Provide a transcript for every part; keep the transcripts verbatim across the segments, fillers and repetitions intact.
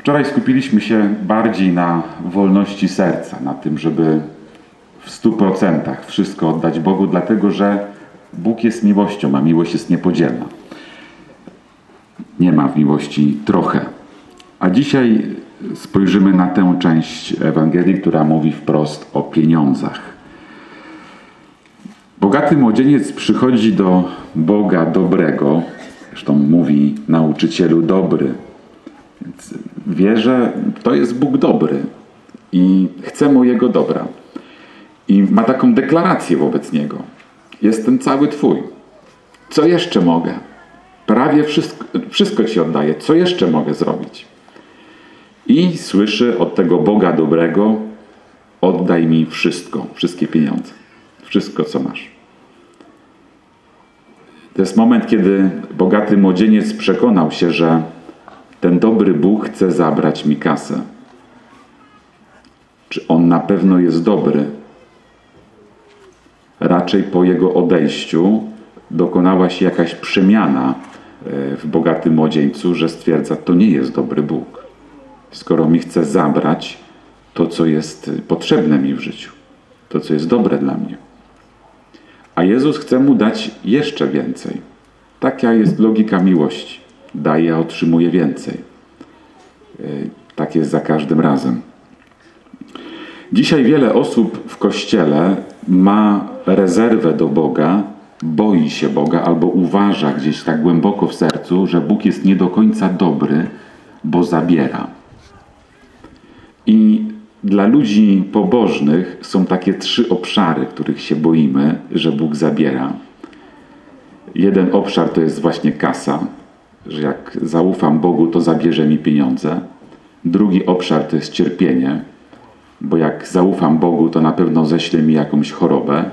Wczoraj skupiliśmy się bardziej na wolności serca, na tym, żeby w stu procentach wszystko oddać Bogu, dlatego że Bóg jest miłością, a miłość jest niepodzielna. Nie ma w miłości trochę. A dzisiaj spojrzymy na tę część Ewangelii, która mówi wprost o pieniądzach. Bogaty młodzieniec przychodzi do Boga dobrego, zresztą mówi nauczycielu dobry, więc wie, że to jest Bóg dobry i chce mojego dobra. I ma taką deklarację wobec Niego. Jestem cały Twój. Co jeszcze mogę? Prawie wszystko, wszystko Ci oddaję. Co jeszcze mogę zrobić? I słyszy od tego Boga dobrego: oddaj mi wszystko, wszystkie pieniądze. Wszystko, co masz. To jest moment, kiedy bogaty młodzieniec przekonał się, że ten dobry Bóg chce zabrać mi kasę. Czy On na pewno jest dobry? Raczej po Jego odejściu dokonała się jakaś przemiana w bogatym młodzieńcu, że stwierdza, to nie jest dobry Bóg. Skoro mi chce zabrać to, co jest potrzebne mi w życiu, to, co jest dobre dla mnie. A Jezus chce mu dać jeszcze więcej. Taka jest logika miłości. Daje, a otrzymuje więcej. Tak jest za każdym razem. Dzisiaj wiele osób w Kościele ma rezerwę do Boga, boi się Boga albo uważa gdzieś tak głęboko w sercu, że Bóg jest nie do końca dobry, bo zabiera. I dla ludzi pobożnych są takie trzy obszary, których się boimy, że Bóg zabiera. Jeden obszar to jest właśnie kasa, że jak zaufam Bogu, to zabierze mi pieniądze. Drugi obszar to jest cierpienie, bo jak zaufam Bogu, to na pewno ześle mi jakąś chorobę.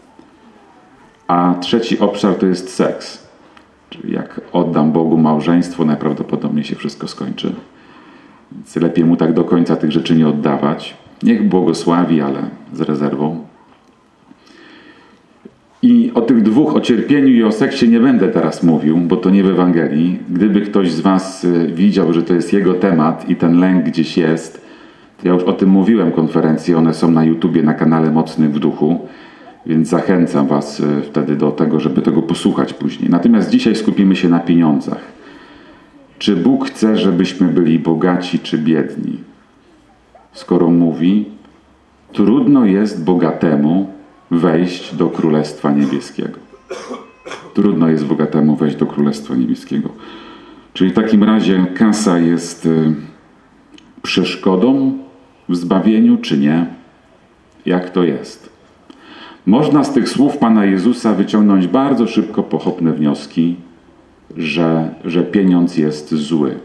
A trzeci obszar to jest seks. Czyli jak oddam Bogu małżeństwo, najprawdopodobniej się wszystko skończy. Więc lepiej mu tak do końca tych rzeczy nie oddawać. Niech błogosławi, ale z rezerwą. I o tych dwóch, o cierpieniu i o seksie nie będę teraz mówił, bo to nie w Ewangelii. Gdyby ktoś z was widział, że to jest jego temat i ten lęk gdzieś jest, to ja już o tym mówiłem konferencje, one są na YouTubie, na kanale Mocnych w Duchu, więc zachęcam was wtedy do tego, żeby tego posłuchać później. Natomiast dzisiaj skupimy się na pieniądzach. Czy Bóg chce, żebyśmy byli bogaci czy biedni? Skoro mówi, trudno jest bogatemu wejść do Królestwa Niebieskiego. Trudno jest bogatemu wejść do Królestwa Niebieskiego. Czyli w takim razie kasa jest przeszkodą w zbawieniu, czy nie? Jak to jest? Można z tych słów Pana Jezusa wyciągnąć bardzo szybko pochopne wnioski, że, że pieniądz jest zły.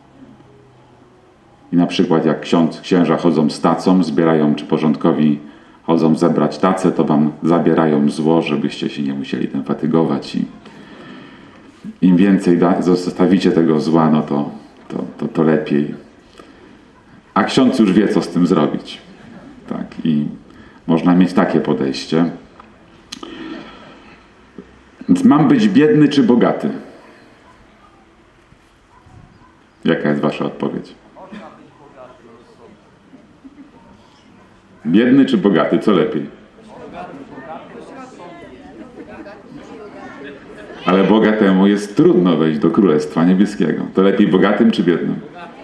I na przykład jak ksiądz, księża chodzą z tacą, zbierają, czy porządkowi chodzą zebrać tacę, to wam zabierają zło, żebyście się nie musieli tym fatygować. I im więcej da, zostawicie tego zła, no to, to, to, to lepiej. A ksiądz już wie, co z tym zrobić. Tak, i można mieć takie podejście. Więc mam być biedny czy bogaty? Jaka jest wasza odpowiedź? Biedny czy bogaty? Co lepiej? Ale bogatemu jest trudno wejść do Królestwa Niebieskiego. To lepiej bogatym czy biednym?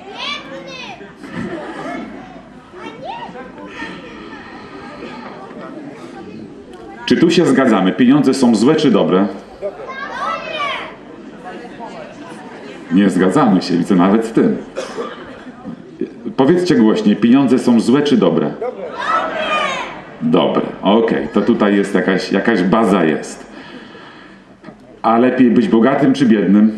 Czy tu się zgadzamy? Pieniądze są złe czy dobre? Nie zgadzamy się, widzę nawet w tym. Powiedzcie głośniej, pieniądze są złe czy dobre? Dobre. Okej, okay. To tutaj jest jakaś, jakaś baza jest. A lepiej być bogatym czy biednym?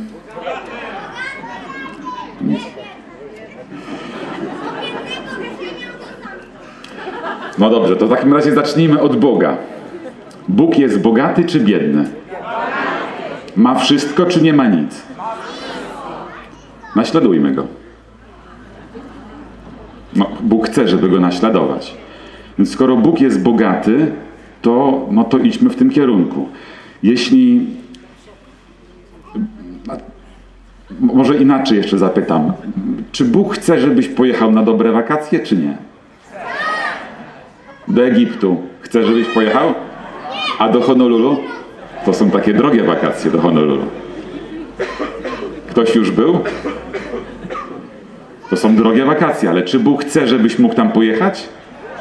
No dobrze, to w takim razie zacznijmy od Boga. Bóg jest bogaty czy biedny? Ma wszystko czy nie ma nic? Naśladujmy Go. No, Bóg chce, żeby Go naśladować. Więc skoro Bóg jest bogaty, to, no to idźmy w tym kierunku. Jeśli Może inaczej jeszcze zapytam. Czy Bóg chce, żebyś pojechał na dobre wakacje, czy nie? Do Egiptu. Chce, żebyś pojechał? A do Honolulu? To są takie drogie wakacje do Honolulu. Ktoś już był? To są drogie wakacje, ale czy Bóg chce, żebyś mógł tam pojechać?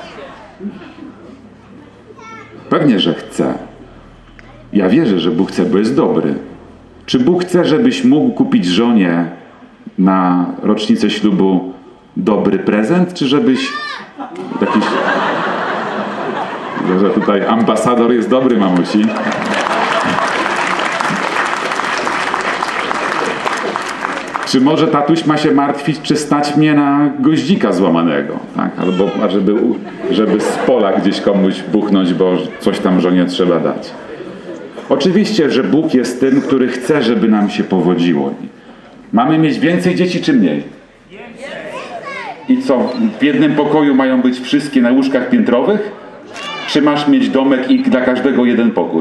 Pewnie, że chce. Ja wierzę, że Bóg chce, bo jest dobry. Czy Bóg chce, żebyś mógł kupić żonie na rocznicę ślubu dobry prezent, czy żebyś jakiś... że tutaj ambasador jest dobry, mamusi. Czy może tatuś ma się martwić, czy stać mnie na goździka złamanego, tak? Albo żeby, żeby z pola gdzieś komuś buchnąć, bo coś tam żonie trzeba dać. Oczywiście, że Bóg jest tym, który chce, żeby nam się powodziło. Mamy mieć więcej dzieci, czy mniej? I co, w jednym pokoju mają być wszystkie na łóżkach piętrowych? Czy masz mieć domek i dla każdego jeden pokój?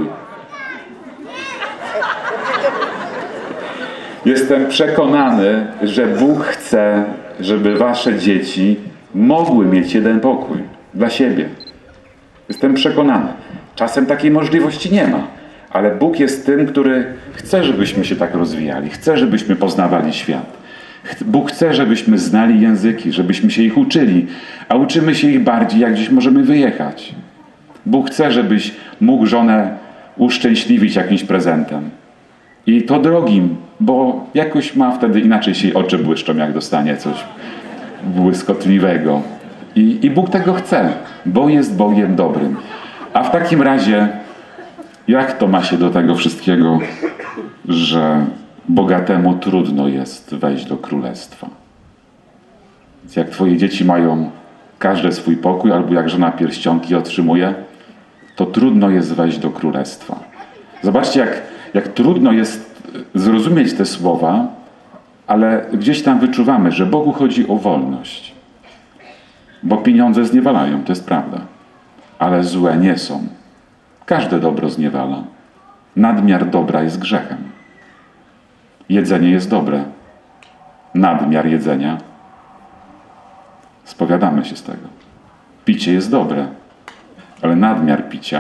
Jestem przekonany, że Bóg chce, żeby wasze dzieci mogły mieć jeden pokój dla siebie. Jestem przekonany. Czasem takiej możliwości nie ma, ale Bóg jest tym, który chce, żebyśmy się tak rozwijali. Chce, żebyśmy poznawali świat. Bóg chce, żebyśmy znali języki, żebyśmy się ich uczyli, a uczymy się ich bardziej, jak gdzieś możemy wyjechać. Bóg chce, żebyś mógł żonę uszczęśliwić jakimś prezentem. I to drogim, bo jakoś ma wtedy inaczej się jej oczy błyszczą, jak dostanie coś błyskotliwego. I, I Bóg tego chce, bo jest Bogiem dobrym. A w takim razie, jak to ma się do tego wszystkiego, że bogatemu trudno jest wejść do królestwa? Więc jak twoje dzieci mają każde swój pokój, albo jak żona pierścionki otrzymuje, to trudno jest wejść do królestwa. Zobaczcie, jak, jak trudno jest zrozumieć te słowa, ale gdzieś tam wyczuwamy, że Bogu chodzi o wolność. Bo pieniądze zniewalają, to jest prawda. Ale złe nie są. Każde dobro zniewala. Nadmiar dobra jest grzechem. Jedzenie jest dobre. Nadmiar jedzenia, spowiadamy się z tego. Picie jest dobre, ale nadmiar picia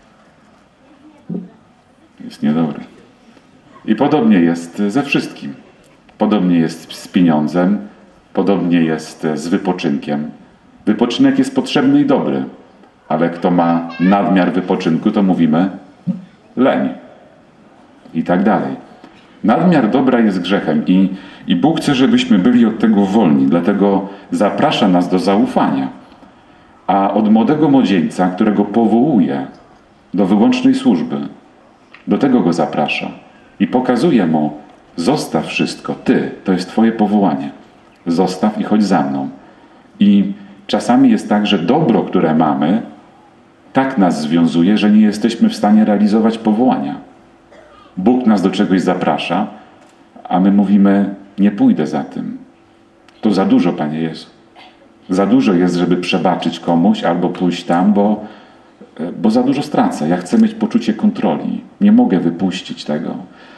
jest niedobre. I podobnie jest ze wszystkim. Podobnie jest z pieniądzem, podobnie jest z wypoczynkiem. Wypoczynek jest potrzebny i dobry, ale kto ma nadmiar wypoczynku, to mówimy leń. I tak dalej. Nadmiar dobra jest grzechem i, i Bóg chce, żebyśmy byli od tego wolni, dlatego zaprasza nas do zaufania. A od młodego młodzieńca, którego powołuje do wyłącznej służby, do tego go zaprasza i pokazuje mu: zostaw wszystko, ty, to jest twoje powołanie. Zostaw i chodź za mną. I czasami jest tak, że dobro, które mamy, tak nas związuje, że nie jesteśmy w stanie realizować powołania. Bóg nas do czegoś zaprasza, a my mówimy: nie pójdę za tym. To za dużo, Panie Jezu. Za dużo jest, żeby przebaczyć komuś albo pójść tam, bo, bo za dużo stracę. Ja chcę mieć poczucie kontroli. Nie mogę wypuścić tego.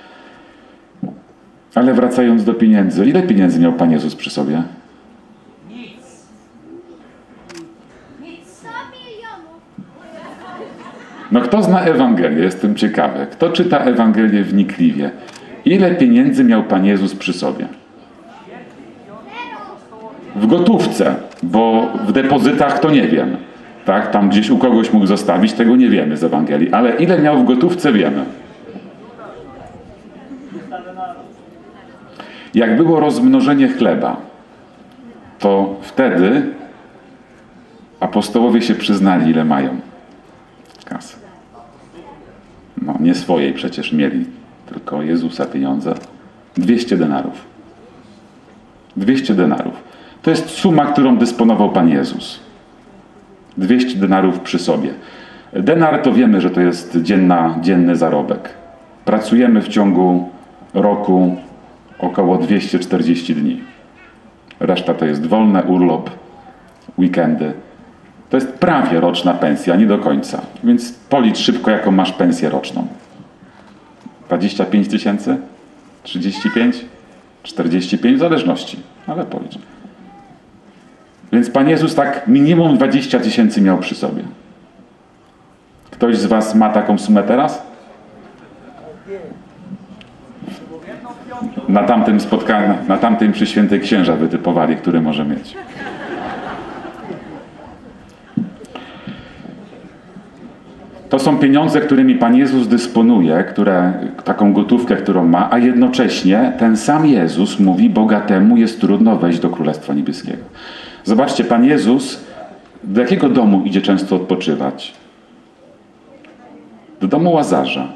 Ale wracając do pieniędzy. Ile pieniędzy miał Pan Jezus przy sobie? Nic. Nic. No kto zna Ewangelię? Jestem ciekawy. Kto czyta Ewangelię wnikliwie? Ile pieniędzy miał Pan Jezus przy sobie? W gotówce, bo w depozytach to nie wiem. Tak? Tam gdzieś u kogoś mógł zostawić, tego nie wiemy z Ewangelii. Ale ile miał w gotówce, wiemy. Jak było rozmnożenie chleba, to wtedy apostołowie się przyznali, ile mają kasy. No, nie swojej przecież mieli, tylko Jezusa pieniądze. dwieście denarów. dwieście denarów. To jest suma, którą dysponował Pan Jezus. dwieście denarów przy sobie. Denar to wiemy, że to jest dzienna, dzienny zarobek. Pracujemy w ciągu roku około dwieście czterdzieści dni. Reszta to jest wolne, urlop, weekendy. To jest prawie roczna pensja, nie do końca. Więc policz szybko, jaką masz pensję roczną. dwadzieścia pięć tysięcy? trzydzieści pięć? czterdzieści pięć w zależności, ale policz. Więc Pan Jezus tak minimum dwadzieścia tysięcy miał przy sobie. Ktoś z was ma taką sumę teraz? Na tamtym spotkaniu, na tamtym przy Świętej Księża wytypowali, który może mieć. To są pieniądze, którymi Pan Jezus dysponuje, które, taką gotówkę, którą ma, a jednocześnie ten sam Jezus mówi, bogatemu jest trudno wejść do Królestwa Niebieskiego. Zobaczcie, Pan Jezus do jakiego domu idzie często odpoczywać? Do domu Łazarza,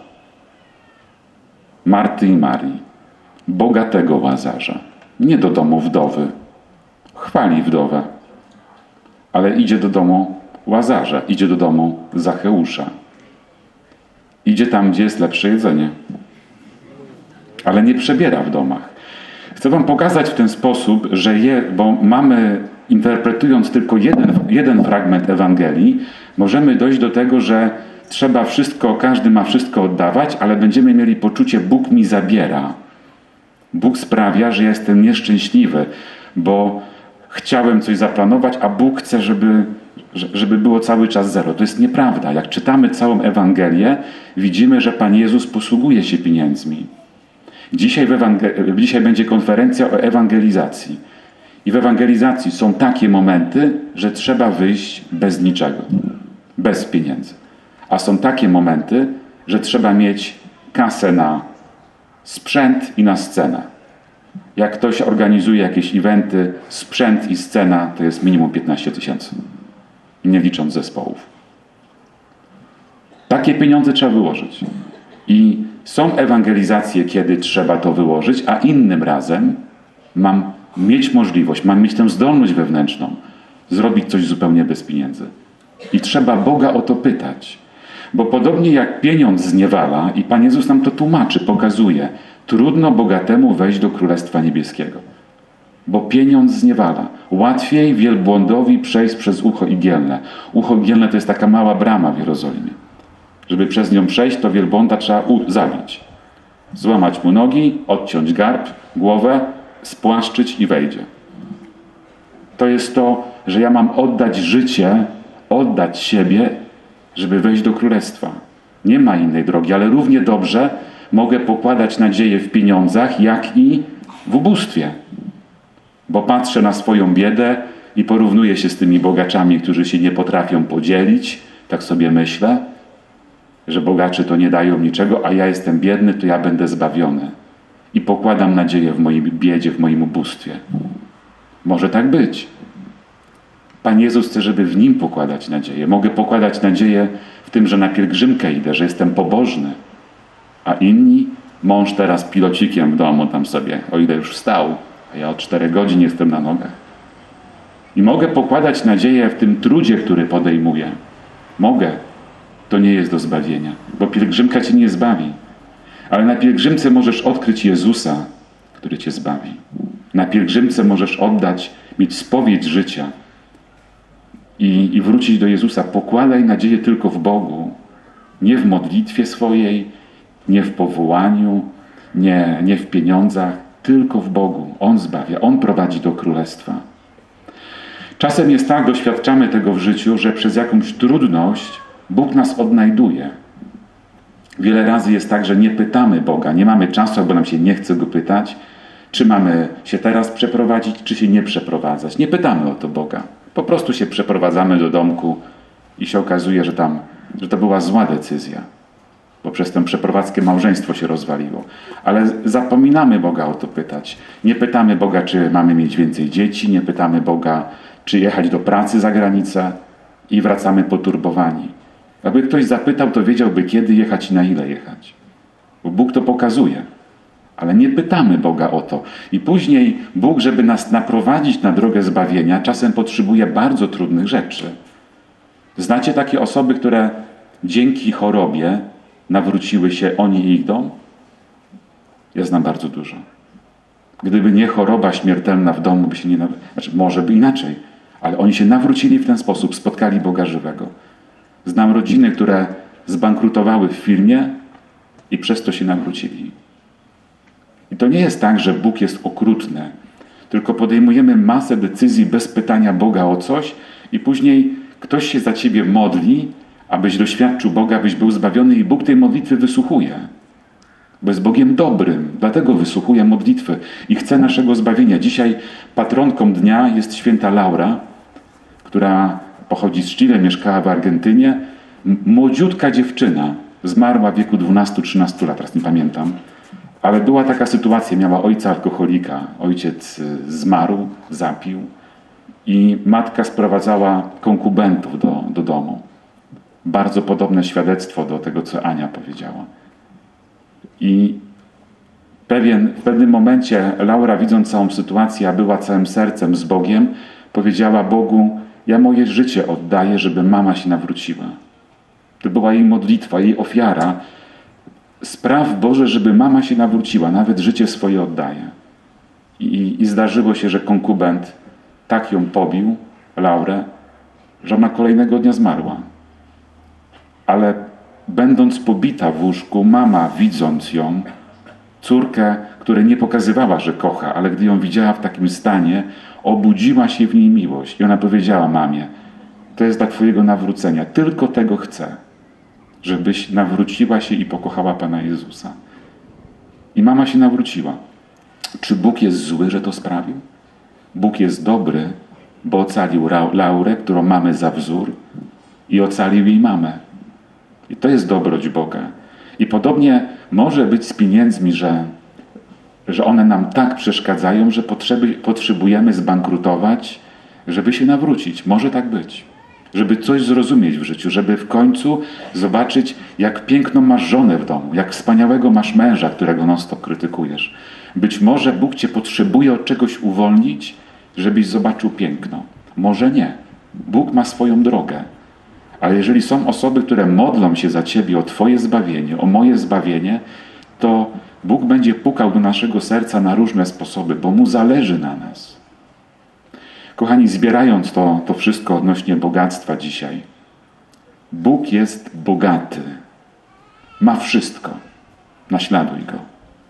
Marty i Marii, bogatego Łazarza. Nie do domu wdowy. Chwali wdowę. Ale idzie do domu Łazarza, idzie do domu Zacheusza. Idzie tam, gdzie jest lepsze jedzenie. Ale nie przebiera w domach. Chcę wam pokazać w ten sposób, że je, bo mamy, interpretując tylko jeden, jeden fragment Ewangelii, możemy dojść do tego, że trzeba wszystko, każdy ma wszystko oddawać, ale będziemy mieli poczucie, Bóg mi zabiera. Bóg sprawia, że jestem nieszczęśliwy, bo chciałem coś zaplanować, a Bóg chce, żeby, żeby było cały czas zero. To jest nieprawda. Jak czytamy całą Ewangelię, widzimy, że Pan Jezus posługuje się pieniędzmi. Dzisiaj, w Ewangel- Dzisiaj będzie konferencja o ewangelizacji. I w ewangelizacji są takie momenty, że trzeba wyjść bez niczego. Bez pieniędzy. A są takie momenty, że trzeba mieć kasę na sprzęt i na scenę. Jak ktoś organizuje jakieś eventy, sprzęt i scena to jest minimum piętnaście tysięcy. Nie licząc zespołów. Takie pieniądze trzeba wyłożyć. I są ewangelizacje, kiedy trzeba to wyłożyć, a innym razem mam mieć możliwość, mam mieć tę zdolność wewnętrzną, zrobić coś zupełnie bez pieniędzy. I trzeba Boga o to pytać. Bo podobnie jak pieniądz zniewala, i Pan Jezus nam to tłumaczy, pokazuje, trudno bogatemu wejść do Królestwa Niebieskiego. Bo pieniądz zniewala. Łatwiej wielbłądowi przejść przez ucho igielne. Ucho igielne to jest taka mała brama w Jerozolimie. Żeby przez nią przejść, to wielbłąda trzeba u- zabić. Złamać mu nogi, odciąć garb, głowę, spłaszczyć i wejdzie. To jest to, że ja mam oddać życie, oddać siebie, żeby wejść do Królestwa. Nie ma innej drogi, ale równie dobrze mogę pokładać nadzieję w pieniądzach, jak i w ubóstwie. Bo patrzę na swoją biedę i porównuję się z tymi bogaczami, którzy się nie potrafią podzielić. Tak sobie myślę, że bogacze to nie dają niczego, a ja jestem biedny, to ja będę zbawiony. I pokładam nadzieję w mojej biedzie, w moim ubóstwie. Może tak być. Pan Jezus chce, żeby w Nim pokładać nadzieję. Mogę pokładać nadzieję w tym, że na pielgrzymkę idę, że jestem pobożny. A inni, mąż teraz pilocikiem w domu tam sobie, o ile już wstał, a ja od czterech godzin jestem na nogach. I mogę pokładać nadzieję w tym trudzie, który podejmuję. Mogę. To nie jest do zbawienia, bo pielgrzymka cię nie zbawi. Ale na pielgrzymce możesz odkryć Jezusa, który cię zbawi. Na pielgrzymce możesz oddać, mieć spowiedź życia i, i wrócić do Jezusa. Pokładaj nadzieję tylko w Bogu, nie w modlitwie swojej, nie w powołaniu, nie, nie w pieniądzach, tylko w Bogu. On zbawia, On prowadzi do Królestwa. Czasem jest tak, doświadczamy tego w życiu, że przez jakąś trudność Bóg nas odnajduje. Wiele razy jest tak, że nie pytamy Boga, nie mamy czasu, bo nam się nie chce Go pytać, czy mamy się teraz przeprowadzić, czy się nie przeprowadzać. Nie pytamy o to Boga. Po prostu się przeprowadzamy do domku i się okazuje, że tam, że to była zła decyzja, bo przez tę przeprowadzkę małżeństwo się rozwaliło. Ale zapominamy Boga o to pytać. Nie pytamy Boga, czy mamy mieć więcej dzieci, nie pytamy Boga, czy jechać do pracy za granicę i wracamy poturbowani. Jakby ktoś zapytał, to wiedziałby, kiedy jechać i na ile jechać. Bo Bóg to pokazuje. Ale nie pytamy Boga o to. I później Bóg, żeby nas naprowadzić na drogę zbawienia, czasem potrzebuje bardzo trudnych rzeczy. Znacie takie osoby, które dzięki chorobie nawróciły się, oni i ich dom? Ja znam bardzo dużo. Gdyby nie choroba śmiertelna w domu, by się nie nawrócili. Znaczy, może by inaczej. Ale oni się nawrócili w ten sposób, spotkali Boga żywego. Znam rodziny, które zbankrutowały w firmie i przez to się nawrócili. I to nie jest tak, że Bóg jest okrutny, tylko podejmujemy masę decyzji bez pytania Boga o coś i później ktoś się za ciebie modli, abyś doświadczył Boga, abyś był zbawiony i Bóg tej modlitwy wysłuchuje. Bo jest Bogiem dobrym, dlatego wysłuchuje modlitwy i chce naszego zbawienia. Dzisiaj patronką dnia jest święta Laura, która pochodzi z Chile, mieszkała w Argentynie. Młodziutka dziewczyna, zmarła w wieku dwunastu trzynastu lat, teraz nie pamiętam. Ale była taka sytuacja, miała ojca alkoholika. Ojciec zmarł, zapił i matka sprowadzała konkubentów do, do domu. Bardzo podobne świadectwo do tego, co Ania powiedziała. I pewien, w pewnym momencie Laura, widząc całą sytuację, a była całym sercem z Bogiem, powiedziała Bogu: ja moje życie oddaję, żeby mama się nawróciła. To była jej modlitwa, jej ofiara. Spraw, Boże, żeby mama się nawróciła, nawet życie swoje oddaje. I, I zdarzyło się, że konkubent tak ją pobił, Laurę, że ona kolejnego dnia zmarła. Ale będąc pobita w łóżku, mama, widząc ją, córkę, która nie pokazywała, że kocha, ale gdy ją widziała w takim stanie, obudziła się w niej miłość. I ona powiedziała mamie: to jest dla twojego nawrócenia, tylko tego chcę, żebyś nawróciła się i pokochała Pana Jezusa. I mama się nawróciła. Czy Bóg jest zły, że to sprawił? Bóg jest dobry, bo ocalił Laurę, którą mamy za wzór, i ocalił jej mamę. I to jest dobroć Boga. I podobnie może być z pieniędzmi, że, że one nam tak przeszkadzają, że potrzeby, potrzebujemy zbankrutować, żeby się nawrócić. Może tak być. Żeby coś zrozumieć w życiu, żeby w końcu zobaczyć, jak piękną masz żonę w domu, jak wspaniałego masz męża, którego non-stop krytykujesz. Być może Bóg cię potrzebuje od czegoś uwolnić, żebyś zobaczył piękno. Może nie. Bóg ma swoją drogę. Ale jeżeli są osoby, które modlą się za ciebie o twoje zbawienie, o moje zbawienie, to Bóg będzie pukał do naszego serca na różne sposoby, bo Mu zależy na nas. Kochani, zbierając to, to wszystko odnośnie bogactwa dzisiaj, Bóg jest bogaty. Ma wszystko. Naśladuj Go.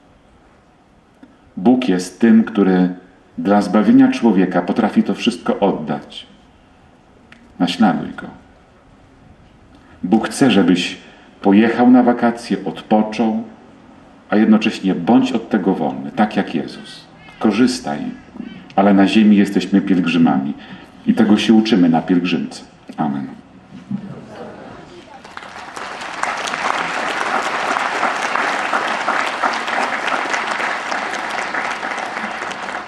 Bóg jest tym, który dla zbawienia człowieka potrafi to wszystko oddać. Naśladuj Go. Bóg chce, żebyś pojechał na wakacje, odpoczął, a jednocześnie bądź od tego wolny, tak jak Jezus. Korzystaj, ale na ziemi jesteśmy pielgrzymami i tego się uczymy na pielgrzymce. Amen.